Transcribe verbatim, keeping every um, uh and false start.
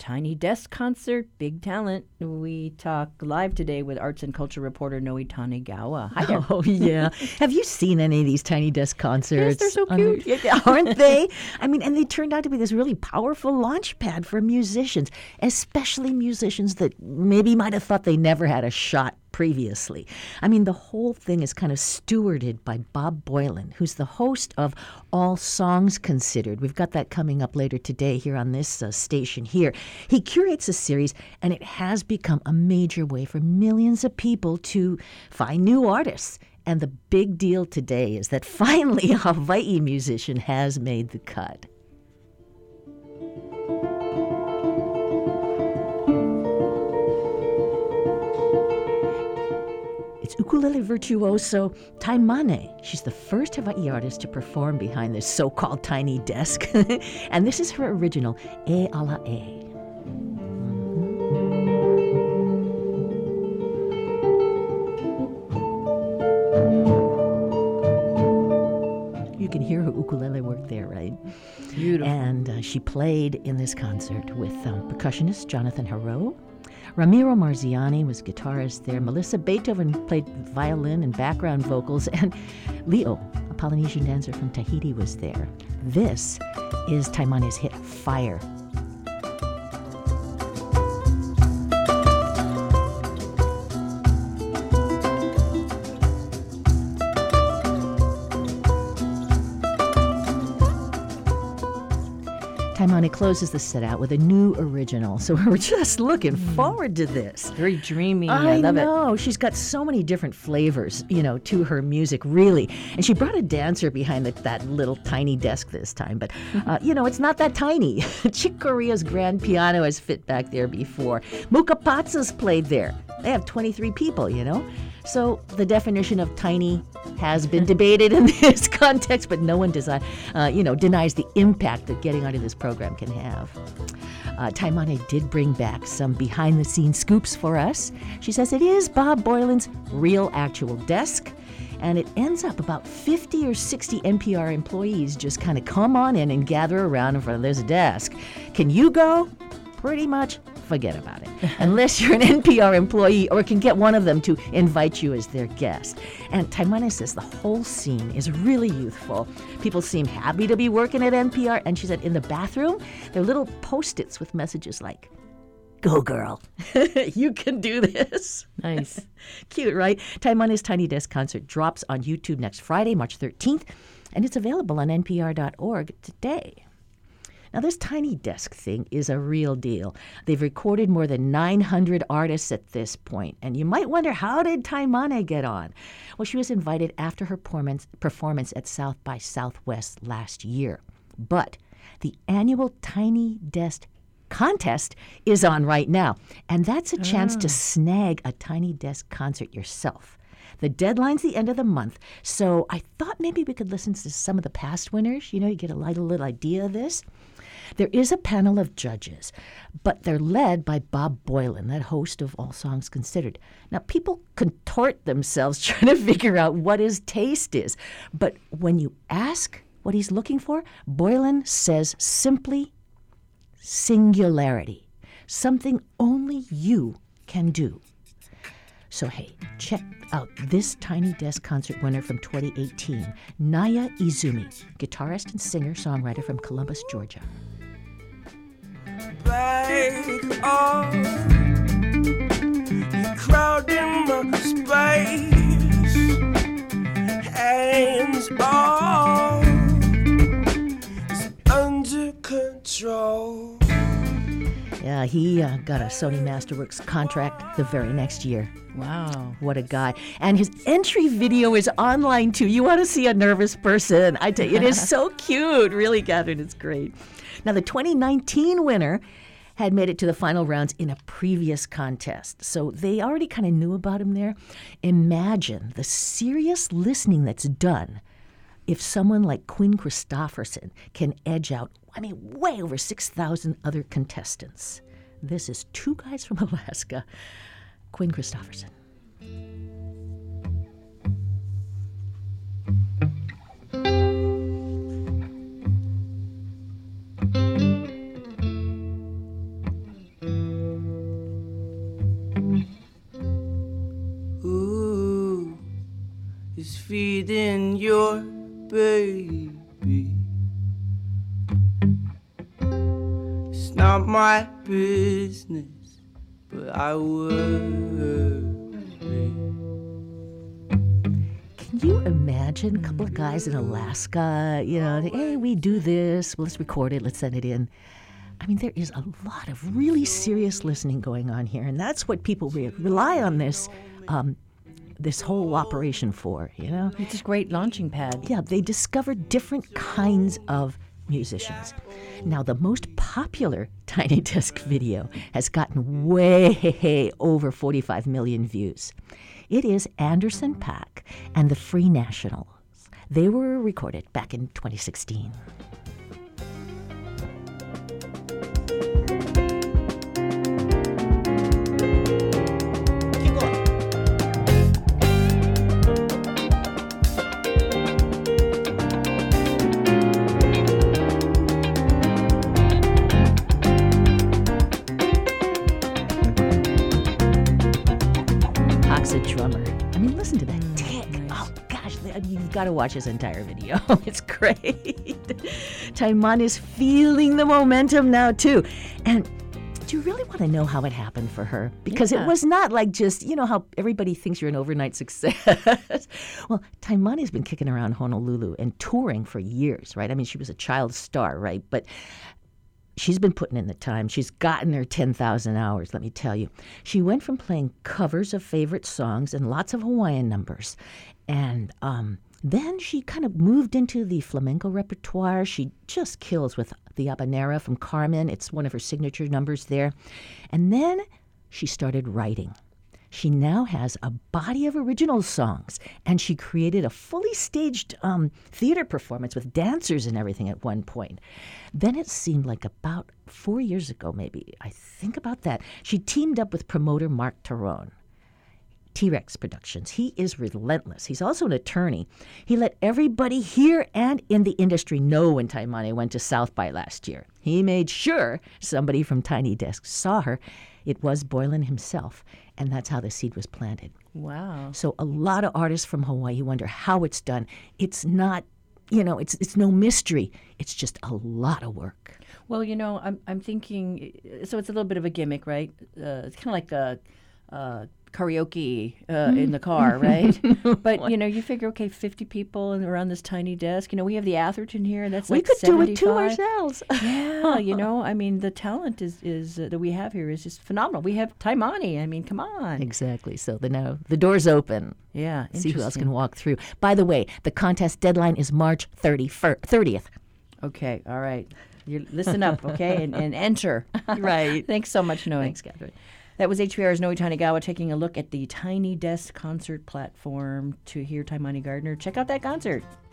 Tiny Desk Concert, big talent. We talk live today with arts and culture reporter Noe Tanegawa. Hi there. Oh, yeah. Have you seen any of these Tiny Desk concerts? Yes, they're so On cute. the- yeah, aren't they? I mean, and they turned out to be this really powerful launch pad for musicians, especially musicians that maybe might have thought they never had a shot previously. I mean, the whole thing is kind of stewarded by Bob Boilen, who's the host of All Songs Considered. We've got that coming up later today here on this uh, station here. He curates a series, and it has become a major way for millions of people to find new artists. And the big deal today is that finally a Hawaii musician has made the cut. It's ukulele virtuoso Taimane. She's the first Hawaii artist to perform behind this so-called tiny desk. And this is her original, E Ala E. You can hear her ukulele work there, right? Beautiful. And uh, she played in this concert with um, percussionist Jonathan Haro. Ramiro Marziani was guitarist there. Melissa Beethoven played violin and background vocals. And Leo, a Polynesian dancer from Tahiti, was there. This is Taimane's hit, Fire. Taimane closes the set out with a new original, so we're just looking forward to this. Very dreamy. I, I love know. She's got so many different flavors, you know, to her music, really. And she brought a dancer behind the, that little tiny desk this time. But, uh, you know, it's not that tiny. Chick Corea's grand piano has fit back there before. Muka Patsa's played there. They have twenty-three people, you know. So the definition of tiny has been debated in this context, but no one desi- uh, you know, denies the impact that getting onto this program can have. Uh, Taimane did bring back some behind-the-scenes scoops for us. She says it is Bob Boilen's real actual desk, and it ends up about fifty or sixty N P R employees just kind of come on in and gather around in front of this desk. Can you go? Pretty much forget about it, unless you're an N P R employee or can get one of them to invite you as their guest. And Taimane says the whole scene is really youthful. People seem happy to be working at N P R, and she said in the bathroom, there are little Post-its with messages like, "Go girl, you can do this." Nice. Cute, right? Taimane's Tiny Desk Concert drops on YouTube next Friday, March thirteenth, and it's available on N P R dot org today. Now, this Tiny Desk thing is a real deal. They've recorded more than nine hundred artists at this point, and you might wonder, how did Taimane get on? Well, she was invited after her performance at South by Southwest last year. But the annual Tiny Desk contest is on right now, and that's a chance Oh. to snag a Tiny Desk concert yourself. The deadline's the end of the month, so I thought maybe we could listen to some of the past winners. You know, you get a little, little idea of this. There is a panel of judges, but they're led by Bob Boilen, that host of All Songs Considered. Now, people contort themselves trying to figure out what his taste is, but when you ask what he's looking for, Boilen says simply singularity, something only you can do. So, hey, check out this Tiny Desk Concert winner from twenty eighteen, Naya Izumi, guitarist and singer-songwriter from Columbus, Georgia. Back off, you crowd in my space, hands off, it's under control. Yeah, he uh, got a Sony Masterworks contract the very next year. Wow. What a guy. And his entry video is online, too. You want to see a nervous person. I tell you, it is so cute. Really, Catherine, it's great. Now, the twenty nineteen winner had made it to the final rounds in a previous contest. So they already kind of knew about him there. Imagine the serious listening that's done if someone like Quinn Christopherson can edge out, I mean, way over six thousand other contestants. This is two guys from Alaska. Quinn Christopherson. is feeding your baby. It's not my business, but I worry. Can you imagine a couple of guys in Alaska, you know, hey, we do this, well, let's record it, let's send it in. I mean, there is a lot of really serious listening going on here, and that's what people re- rely on this um, this whole operation for, you know? It's a great launching pad. Yeah, they discovered different kinds of musicians. Now, the most popular Tiny Desk video has gotten way over forty-five million views. It is Anderson .Paak and the Free Nationals. They were recorded back in twenty sixteen. A drummer. I mean, listen to that tick. Oh, gosh, you've got to watch his entire video. It's great. Taiman is feeling the momentum now, too. And do you really want to know how it happened for her? Because Yeah. it was not like just, you know, how everybody thinks you're an overnight success. Well, Taiman has been kicking around Honolulu and touring for years, right? I mean, she was a child star, right? But she's been putting in the time. She's gotten her ten thousand hours, let me tell you. She went from playing covers of favorite songs and lots of Hawaiian numbers. And um, then she kind of moved into the flamenco repertoire. She just kills with the habanera from Carmen. It's one of her signature numbers there. And then she started writing. She now has a body of original songs, and she created a fully staged um, theater performance with dancers and everything at one point. Then it seemed like about four years ago, maybe, I think about that, she teamed up with promoter Mark Tarone. T-Rex Productions. He is relentless. He's also an attorney. He let everybody here and in the industry know when Taimane went to South by last year. He made sure somebody from Tiny Desk saw her. It was Boylan himself, and that's how the seed was planted. Wow. So a lot of artists from Hawaii wonder how it's done. It's not, you know, it's it's no mystery. It's just a lot of work. Well, you know, I'm I'm thinking, so it's a little bit of a gimmick, right? Uh, it's kind of like a, uh karaoke uh, in the car, right? But, you know, you figure, okay, fifty people and around this tiny desk. You know, we have the Atherton here. That's We like could do it too seventy-five. ourselves. Yeah, you know, I mean, the talent is, is uh, that we have here is just phenomenal. We have Taimane. I mean, come on. Exactly. So the now the door's open. Yeah, See who else interesting. can walk through. By the way, the contest deadline is March thirtieth. Okay, all right. You listen up, okay, and, and enter. Right. Thanks so much, Noe. Thanks, Catherine. That was H P R's Noe Tanigawa taking a look at the Tiny Desk concert platform to hear Taimane Gardner. Check out that concert.